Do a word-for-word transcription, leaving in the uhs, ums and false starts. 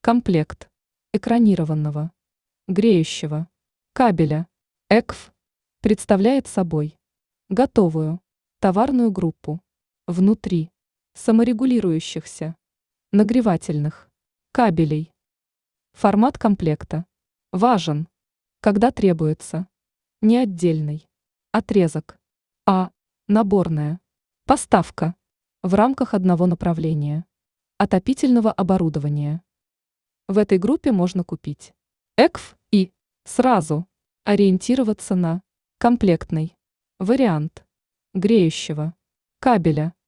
Комплект экранированного, греющего кабеля ЭКФ представляет собой готовую товарную группу внутри саморегулирующихся нагревательных кабелей. Формат комплекта важен, когда требуется не отдельный отрезок, а наборная поставка в рамках одного направления отопительного оборудования. В этой группе можно купить ЭКФ и сразу ориентироваться на комплектный вариант греющего кабеля.